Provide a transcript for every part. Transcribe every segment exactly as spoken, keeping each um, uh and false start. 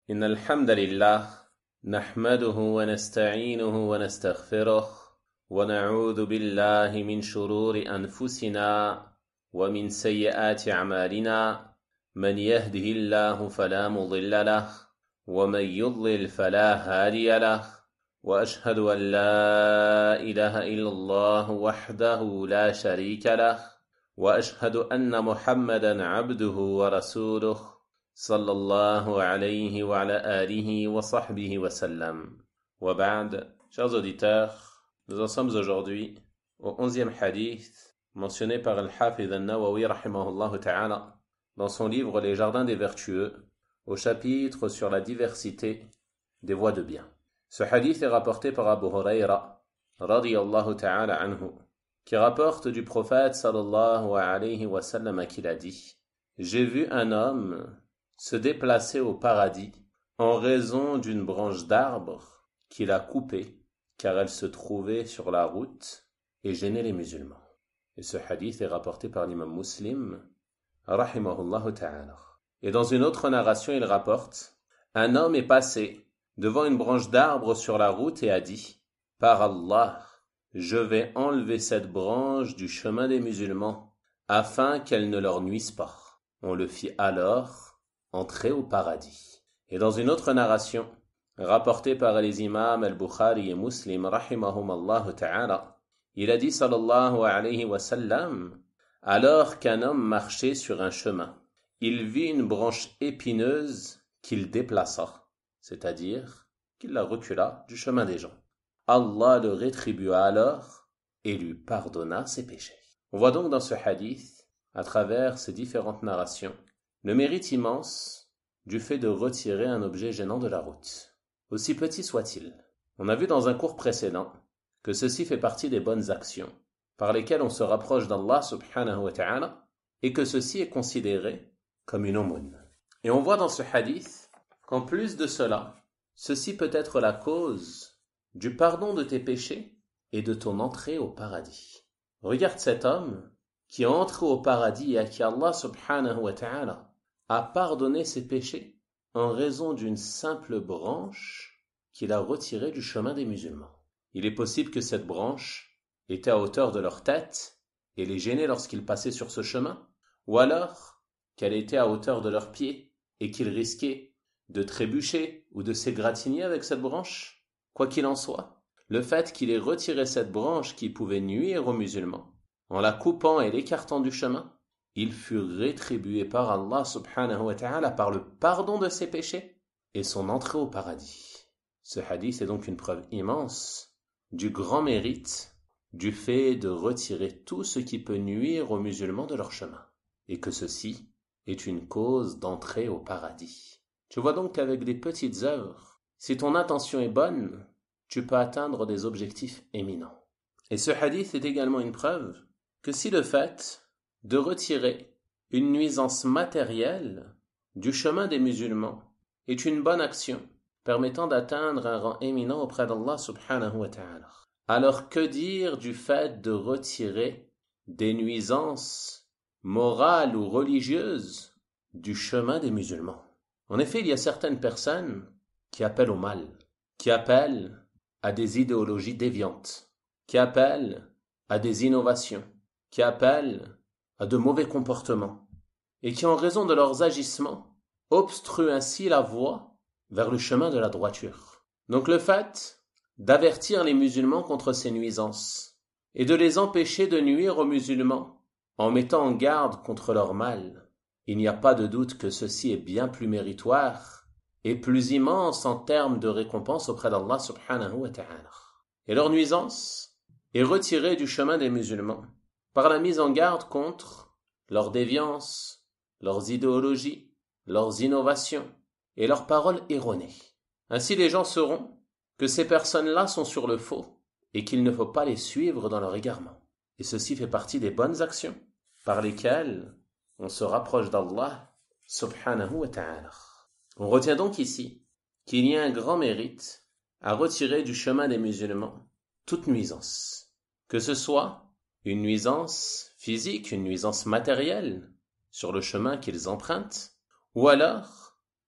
إن الحمد لله نحمده ونستعينه ونستغفره ونعوذ بالله من شرور أنفسنا ومن سيئات أعمالنا من يهده الله فلا مضل له ومن يضلل فلا هادي له وأشهد أن لا إله إلا الله وحده لا شريك له وأشهد أن محمدا عبده ورسوله صلى الله عليه وعلى آله وصحبه وسلم. وبعد, chers auditeurs, nous en sommes aujourd'hui au onzième hadith mentionné par Al-Hafidh An-Nawawi rahimahullah ta'ala dans son livre Les Jardins des Vertueux, au chapitre sur la diversité des voies de bien. Ce hadith est rapporté par Abu Huraira radiyallahu ta'ala anhu, qui rapporte du prophète sallallahu alayhi wa sallam qu'il a dit: j'ai vu un homme se déplacer au paradis en raison d'une branche d'arbre qu'il a coupée car elle se trouvait sur la route et gênait les musulmans. Et ce hadith est rapporté par l'imam Muslim rahimahullah ta'ala. Et dans une autre narration il rapporte: un homme est passé devant une branche d'arbre sur la route et a dit: par Allah, je vais enlever cette branche du chemin des musulmans afin qu'elle ne leur nuise pas. On le fit alors entrer au paradis. Et dans une autre narration, rapportée par les imams al-Bukhari et Muslim, rahimahumallahu ta'ala, il a dit sallallahu alayhi wa sallam: alors qu'un homme marchait sur un chemin, il vit une branche épineuse qu'il déplaça, c'est-à-dire qu'il la recula du chemin des gens. Allah le rétribua alors et lui pardonna ses péchés. On voit donc dans ce hadith, à travers ces différentes narrations, le mérite immense du fait de retirer un objet gênant de la route, aussi petit soit-il. On a vu dans un cours précédent que ceci fait partie des bonnes actions par lesquelles on se rapproche d'Allah subhanahu wa ta'ala et que ceci est considéré comme une aumône. Et on voit dans ce hadith qu'en plus de cela, ceci peut être la cause du pardon de tes péchés et de ton entrée au paradis. Regarde cet homme qui est entré au paradis et à qui Allah subhanahu wa ta'ala a pardonné ses péchés en raison d'une simple branche qu'il a retirée du chemin des musulmans. Il est possible que cette branche était à hauteur de leur tête et les gênait lorsqu'ils passaient sur ce chemin, ou alors qu'elle était à hauteur de leurs pieds et qu'ils risquaient de trébucher ou de s'égratigner avec cette branche. Quoi qu'il en soit, le fait qu'il ait retiré cette branche qui pouvait nuire aux musulmans, en la coupant et l'écartant du chemin, il fut rétribué par Allah subhanahu wa ta'ala par le pardon de ses péchés et son entrée au paradis. Ce hadith est donc une preuve immense du grand mérite du fait de retirer tout ce qui peut nuire aux musulmans de leur chemin, et que ceci est une cause d'entrée au paradis. Tu vois donc qu'avec des petites œuvres, si ton intention est bonne, tu peux atteindre des objectifs éminents. Et ce hadith est également une preuve que si le fait de retirer une nuisance matérielle du chemin des musulmans est une bonne action permettant d'atteindre un rang éminent auprès d'Allah subhanahu wa ta'ala, alors que dire du fait de retirer des nuisances morales ou religieuses du chemin des musulmans? En effet, il y a certaines personnes qui appellent au mal, qui appellent à des idéologies déviantes, qui appellent à des innovations, qui appellent à de mauvais comportements, et qui en raison de leurs agissements obstruent ainsi la voie vers le chemin de la droiture. Donc le fait d'avertir les musulmans contre ces nuisances et de les empêcher de nuire aux musulmans en mettant en garde contre leur mal, il n'y a pas de doute que ceci est bien plus méritoire et plus immense en termes de récompense auprès d'Allah subhanahu wa ta'ala. Et leur nuisance est retirée du chemin des musulmans par la mise en garde contre leurs déviances, leurs idéologies, leurs innovations et leurs paroles erronées. Ainsi les gens sauront que ces personnes-là sont sur le faux et qu'il ne faut pas les suivre dans leur égarement. Et ceci fait partie des bonnes actions par lesquelles on se rapproche d'Allah subhanahu wa ta'ala. On retient donc ici qu'il y a un grand mérite à retirer du chemin des musulmans toute nuisance, que ce soit une nuisance physique, une nuisance matérielle sur le chemin qu'ils empruntent, ou alors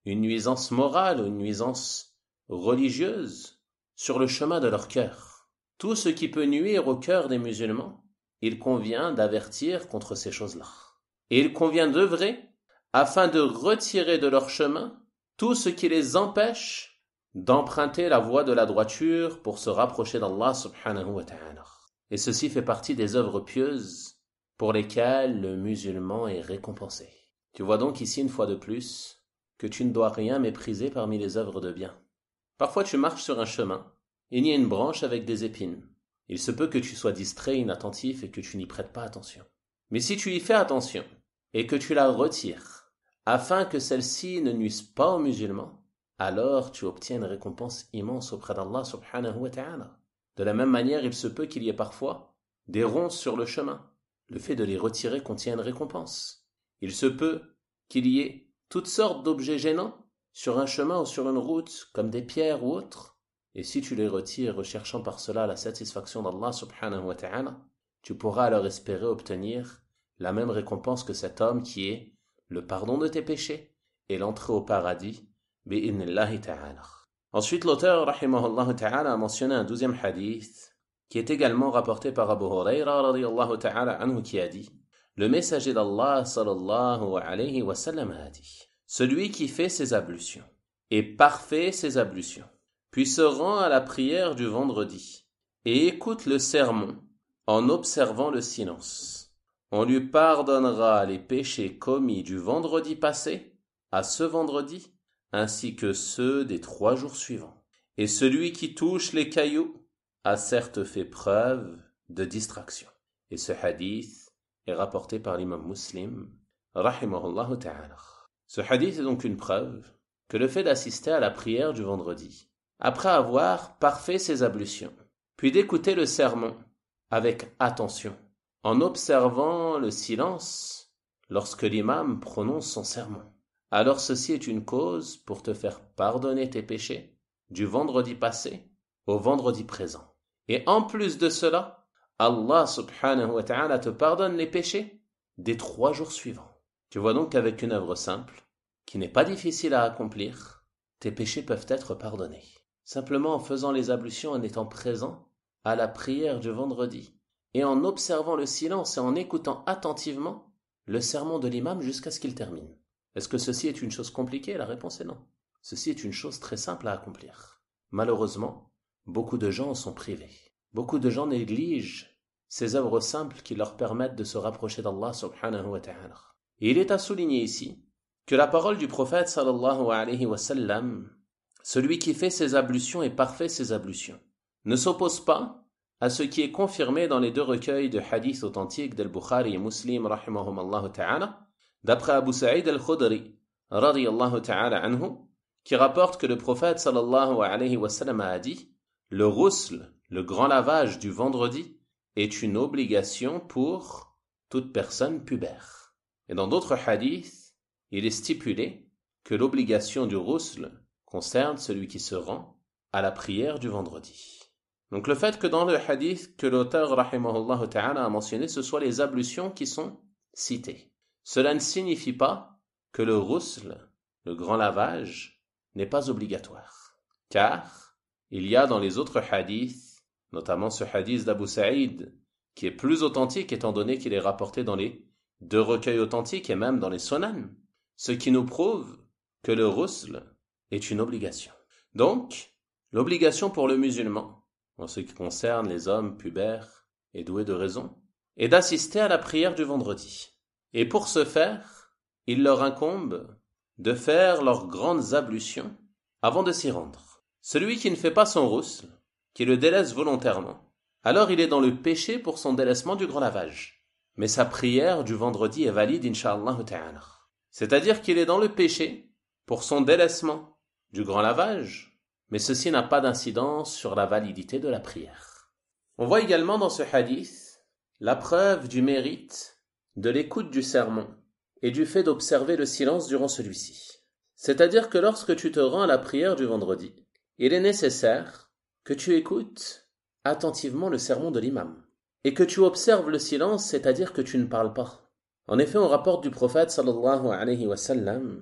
une nuisance morale ou une nuisance religieuse sur le chemin de leur cœur. Tout ce qui peut nuire au cœur des musulmans, il convient d'avertir contre ces choses-là. Et il convient d'œuvrer afin de retirer de leur chemin tout ce qui les empêche d'emprunter la voie de la droiture pour se rapprocher d'Allah subhanahu wa ta'ala. Et ceci fait partie des œuvres pieuses pour lesquelles le musulman est récompensé. Tu vois donc ici une fois de plus que tu ne dois rien mépriser parmi les œuvres de bien. Parfois tu marches sur un chemin, il y a une branche avec des épines. Il se peut que tu sois distrait, inattentif et que tu n'y prêtes pas attention. Mais si tu y fais attention et que tu la retires afin que celle-ci ne nuise pas aux musulmans, alors tu obtiens une récompense immense auprès d'Allah subhanahu wa ta'ala. De la même manière, il se peut qu'il y ait parfois des ronces sur le chemin. Le fait de les retirer contient une récompense. Il se peut qu'il y ait toutes sortes d'objets gênants sur un chemin ou sur une route, comme des pierres ou autres. Et si tu les retires, recherchant par cela la satisfaction d'Allah subhanahu wa ta'ala, tu pourras alors espérer obtenir la même récompense que cet homme qui est le pardon de tes péchés et l'entrée au paradis, bi'idhnillahi ta'ala. Ensuite, l'auteur, rahimahullah ta'ala, a mentionné un douzième hadith qui est également rapporté par Abu Hurayra radiyallahu ta'ala anhu qui a dit: le messager d'Allah sallallahu alayhi wa sallam a dit: celui qui fait ses ablutions et parfait ses ablutions, puis se rend à la prière du vendredi et écoute le sermon en observant le silence, on lui pardonnera les péchés commis du vendredi passé à ce vendredi, ainsi que ceux des trois jours suivants. Et celui qui touche les cailloux a certes fait preuve de distraction. Et ce hadith est rapporté par l'imam Muslim, rahimahullah ta'ala. Ce hadith est donc une preuve que le fait d'assister à la prière du vendredi, après avoir parfait ses ablutions, puis d'écouter le sermon avec attention, en observant le silence lorsque l'imam prononce son sermon, alors ceci est une cause pour te faire pardonner tes péchés du vendredi passé au vendredi présent. Et en plus de cela, Allah subhanahu wa ta'ala te pardonne les péchés des trois jours suivants. Tu vois donc qu'avec une œuvre simple, qui n'est pas difficile à accomplir, tes péchés peuvent être pardonnés. Simplement en faisant les ablutions, en étant présent à la prière du vendredi, et en observant le silence et en écoutant attentivement le sermon de l'imam jusqu'à ce qu'il termine. Est-ce que ceci est une chose compliquée? La réponse est non. Ceci est une chose très simple à accomplir. Malheureusement, beaucoup de gens en sont privés. Beaucoup de gens négligent ces œuvres simples qui leur permettent de se rapprocher d'Allah subhanahu wa ta'ala. Et il est à souligner ici que la parole du prophète sallallahu alayhi wa sallam, celui qui fait ses ablutions et parfait ses ablutions, ne s'oppose pas à ce qui est confirmé dans les deux recueils de hadiths authentiques d'Al-Bukhari et Muslim rahimahumallahu ta'ala, d'après Abu Sa'id al-Khudri radiyallahu ta'ala anhu, qui rapporte que le prophète sallallahu alayhi wa sallam a dit: le ghusl, le grand lavage du vendredi, est une obligation pour toute personne pubère. Et dans d'autres hadiths, il est stipulé que l'obligation du ghusl concerne celui qui se rend à la prière du vendredi. Donc le fait que dans le hadith que l'auteur rahimahullah ta'ala a mentionné, ce soit les ablutions qui sont citées, cela ne signifie pas que le ghusl, le grand lavage, n'est pas obligatoire. Car il y a dans les autres hadiths, notamment ce hadith d'Abu Sa'id, qui est plus authentique étant donné qu'il est rapporté dans les deux recueils authentiques et même dans les sunan, ce qui nous prouve que le ghusl est une obligation. Donc, l'obligation pour le musulman, en ce qui concerne les hommes pubères et doués de raison, est d'assister à la prière du vendredi. Et pour ce faire, il leur incombe de faire leurs grandes ablutions avant de s'y rendre. Celui qui ne fait pas son ghusl, qui le délaisse volontairement, alors il est dans le péché pour son délaissement du grand lavage. Mais sa prière du vendredi est valide, incha'Allah ta'ala. C'est-à-dire qu'il est dans le péché pour son délaissement du grand lavage, mais ceci n'a pas d'incidence sur la validité de la prière. On voit également dans ce hadith la preuve du mérite de l'écoute du sermon et du fait d'observer le silence durant celui-ci. C'est-à-dire que lorsque tu te rends à la prière du vendredi, il est nécessaire que tu écoutes attentivement le sermon de l'imam et que tu observes le silence, c'est-à-dire que tu ne parles pas. En effet, on rapporte du prophète sallallahu alayhi wa sallam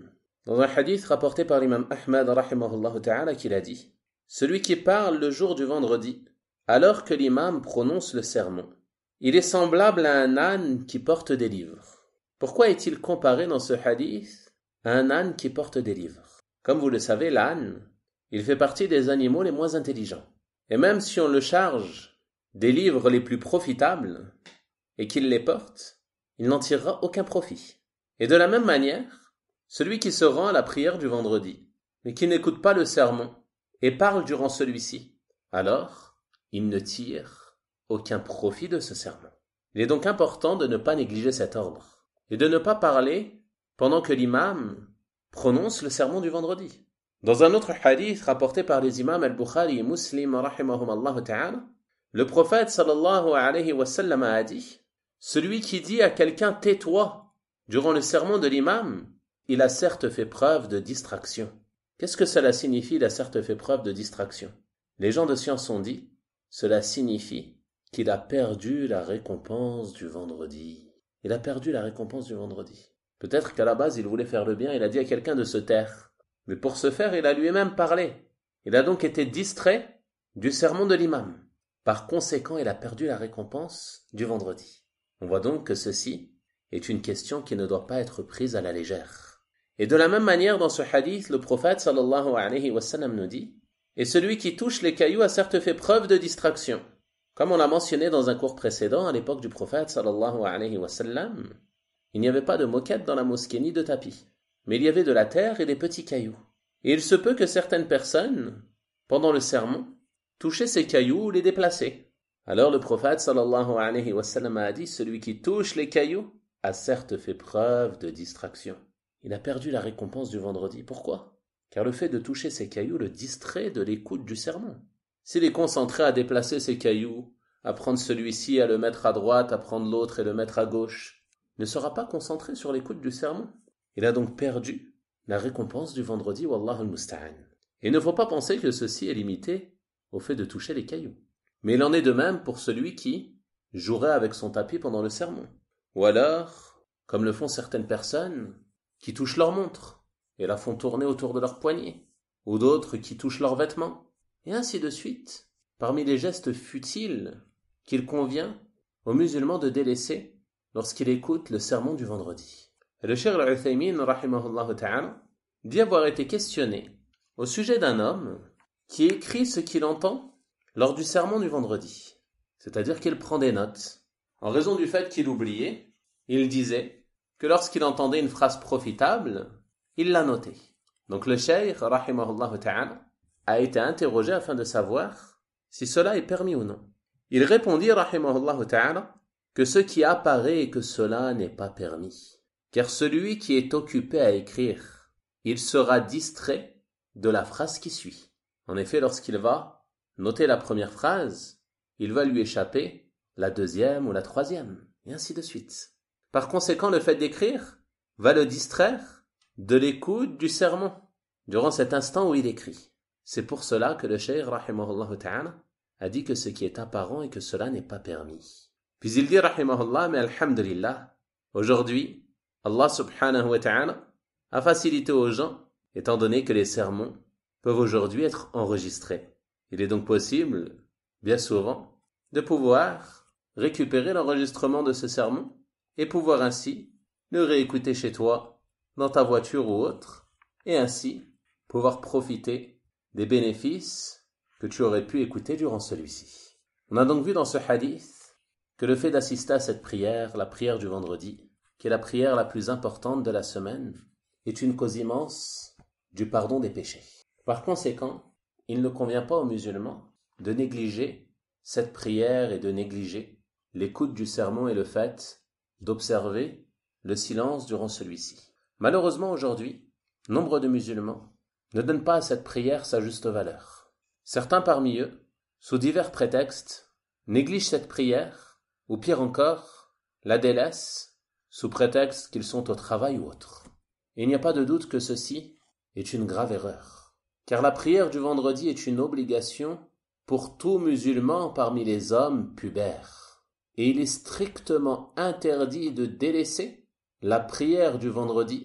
Dans un hadith rapporté par l'imam Ahmad rahimahullah ta'ala qu'il a dit « Celui qui parle le jour du vendredi, alors que l'imam prononce le sermon, il est semblable à un âne qui porte des livres. » Pourquoi est-il comparé dans ce hadith à un âne qui porte des livres? Comme vous le savez, l'âne, il fait partie des animaux les moins intelligents. Et même si on le charge des livres les plus profitables et qu'il les porte, il n'en tirera aucun profit. Et de la même manière, celui qui se rend à la prière du vendredi, mais qui n'écoute pas le sermon et parle durant celui-ci, alors il ne tire aucun profit de ce sermon. Il est donc important de ne pas négliger cet ordre et de ne pas parler pendant que l'imam prononce le sermon du vendredi. Dans un autre hadith rapporté par les imams al-Bukhari et Muslim rahimahumallah ta'ala, le prophète sallallahu alayhi wa sallam a dit « Celui qui dit à quelqu'un « tais-toi » durant le sermon de l'imam, il a certes fait preuve de distraction. » Qu'est-ce que cela signifie, il a certes fait preuve de distraction? Les gens de science ont dit « Cela signifie qu'il a perdu la récompense du vendredi. » Il a perdu la récompense du vendredi. Peut-être qu'à la base, il voulait faire le bien, il a dit à quelqu'un de se taire. Mais pour ce faire, il a lui-même parlé. Il a donc été distrait du sermon de l'imam. Par conséquent, il a perdu la récompense du vendredi. On voit donc que ceci est une question qui ne doit pas être prise à la légère. Et de la même manière, dans ce hadith, le prophète sallallahu alayhi wa sallam nous dit « Et celui qui touche les cailloux a certes fait preuve de distraction. » Comme on l'a mentionné dans un cours précédent, à l'époque du prophète sallallahu alayhi wa sallam, il n'y avait pas de moquette dans la mosquée ni de tapis, mais il y avait de la terre et des petits cailloux. Et il se peut que certaines personnes, pendant le sermon, touchaient ces cailloux ou les déplaçaient. Alors le prophète sallallahu alayhi wa sallam a dit « Celui qui touche les cailloux a certes fait preuve de distraction. » Il a perdu la récompense du vendredi. Pourquoi? Car le fait de toucher ces cailloux le distrait de l'écoute du sermon. S'il est concentré à déplacer ces cailloux, à prendre celui-ci, à le mettre à droite, à prendre l'autre et le mettre à gauche, il ne sera pas concentré sur l'écoute du sermon. Il a donc perdu la récompense du vendredi, wallahu al-musta'an. Et il ne faut pas penser que ceci est limité au fait de toucher les cailloux. Mais il en est de même pour celui qui jouerait avec son tapis pendant le sermon. Ou alors, comme le font certaines personnes, qui touchent leur montre et la font tourner autour de leur poignet, ou d'autres qui touchent leurs vêtements, et ainsi de suite, parmi les gestes futiles qu'il convient aux musulmans de délaisser lorsqu'il écoute le sermon du vendredi. Et le Cheikh al-Uthaymin, rahimahullah ta'ala, dit avoir été questionné au sujet d'un homme qui écrit ce qu'il entend lors du sermon du vendredi. C'est-à-dire qu'il prend des notes. En raison du fait qu'il oubliait, il disait que lorsqu'il entendait une phrase profitable, il la notait. Donc le Cheikh, rahimahullah ta'ala, a été interrogé afin de savoir si cela est permis ou non. Il répondit, rahimahullah ta'ala, que ce qui apparaît est que cela n'est pas permis. Car celui qui est occupé à écrire, il sera distrait de la phrase qui suit. En effet, lorsqu'il va noter la première phrase, il va lui échapper la deuxième ou la troisième, et ainsi de suite. Par conséquent, le fait d'écrire va le distraire de l'écoute du sermon durant cet instant où il écrit. C'est pour cela que le Cheikh, rahimahullah ta'ala, a dit que ce qui est apparent et que cela n'est pas permis. Puis il dit, rahimahullah, mais alhamdulillah, aujourd'hui, Allah subhanahu wa ta'ala a facilité aux gens, étant donné que les sermons peuvent aujourd'hui être enregistrés. Il est donc possible, bien souvent, de pouvoir récupérer l'enregistrement de ce sermon et pouvoir ainsi le réécouter chez toi, dans ta voiture ou autre, et ainsi pouvoir profiter des bénéfices que tu aurais pu écouter durant celui-ci. On a donc vu dans ce hadith que le fait d'assister à cette prière, la prière du vendredi, qui est la prière la plus importante de la semaine, est une cause immense du pardon des péchés. Par conséquent, il ne convient pas aux musulmans de négliger cette prière et de négliger l'écoute du sermon et le fait d'observer le silence durant celui-ci. Malheureusement aujourd'hui, nombre de musulmans ne donnent pas à cette prière sa juste valeur. Certains parmi eux, sous divers prétextes, négligent cette prière, ou pire encore, la délaissent sous prétexte qu'ils sont au travail ou autre. Et il n'y a pas de doute que ceci est une grave erreur. Car la prière du vendredi est une obligation pour tout musulman parmi les hommes pubères. Et il est strictement interdit de délaisser la prière du vendredi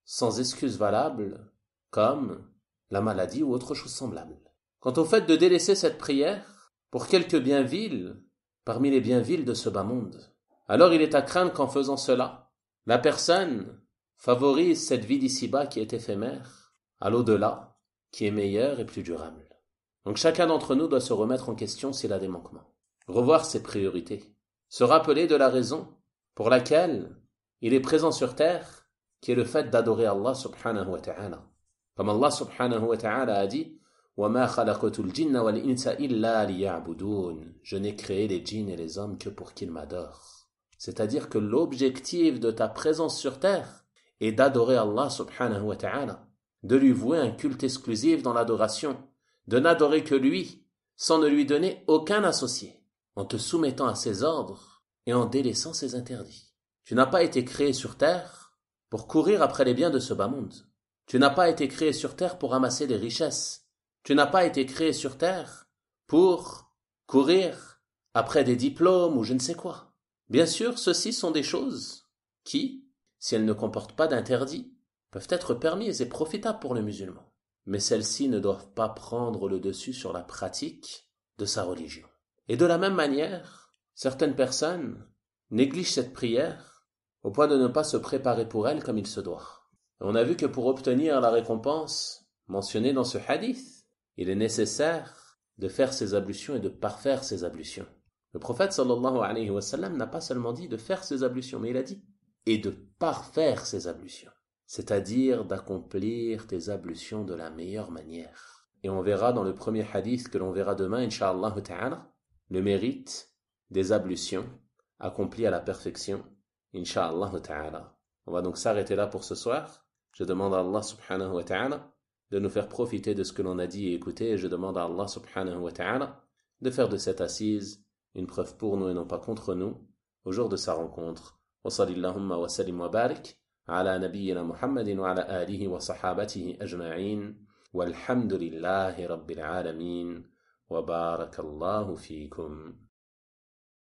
sans excuse valable, comme la maladie ou autre chose semblable. Quant au fait de délaisser cette prière pour quelques biens vils parmi les biens vils de ce bas monde, alors il est à craindre qu'en faisant cela, la personne favorise cette vie d'ici-bas qui est éphémère à l'au-delà, qui est meilleure et plus durable. Donc chacun d'entre nous doit se remettre en question s'il a des manquements, revoir ses priorités, se rappeler de la raison pour laquelle il est présent sur terre, qui est le fait d'adorer Allah subhanahu wa ta'ala. Comme Allah subhanahu wa ta'ala a dit وَمَا خَلَقْتُ الْجِنَّ وَالْإِنسَ إِلَّا لِيَعْبُدُونَ. Je n'ai créé les djinns et les hommes que pour qu'ils m'adorent. C'est-à-dire que l'objectif de ta présence sur terre est d'adorer Allah subhanahu wa ta'ala, de lui vouer un culte exclusif dans l'adoration, de n'adorer que lui, sans ne lui donner aucun associé, en te soumettant à ses ordres et en délaissant ses interdits. Tu n'as pas été créé sur terre pour courir après les biens de ce bas monde. Tu n'as pas été créé sur terre pour amasser des richesses. Tu n'as pas été créé sur terre pour courir après des diplômes ou je ne sais quoi. Bien sûr, ceci sont des choses qui, si elles ne comportent pas d'interdits, peuvent être permises et profitables pour le musulman. Mais celles-ci ne doivent pas prendre le dessus sur la pratique de sa religion. Et de la même manière, certaines personnes négligent cette prière au point de ne pas se préparer pour elle comme il se doit. Et on a vu que pour obtenir la récompense mentionnée dans ce hadith, il est nécessaire de faire ses ablutions et de parfaire ses ablutions. Le prophète sallallahu alayhi wa sallam n'a pas seulement dit de faire ses ablutions, mais il a dit et de parfaire ses ablutions. C'est-à-dire d'accomplir tes ablutions de la meilleure manière. Et on verra dans le premier hadith que l'on verra demain, incha'Allah ta'ala, le mérite des ablutions accomplies à la perfection, incha'Allah ta'ala. On va donc s'arrêter là pour ce soir. Je demande à Allah subhanahu wa ta'ala de nous faire profiter de ce que l'on a dit et écouté, et je demande à Allah subhanahu wa ta'ala de faire de cette assise une preuve pour nous et non pas contre nous, au jour de sa rencontre. Wa sallallahu wa sallim wa barik ala nabiyyina Muhammadin wa ala alihi wa sahabatihi ajma'in, walhamdulillahi rabbil alamin, wa barakallahu fikum.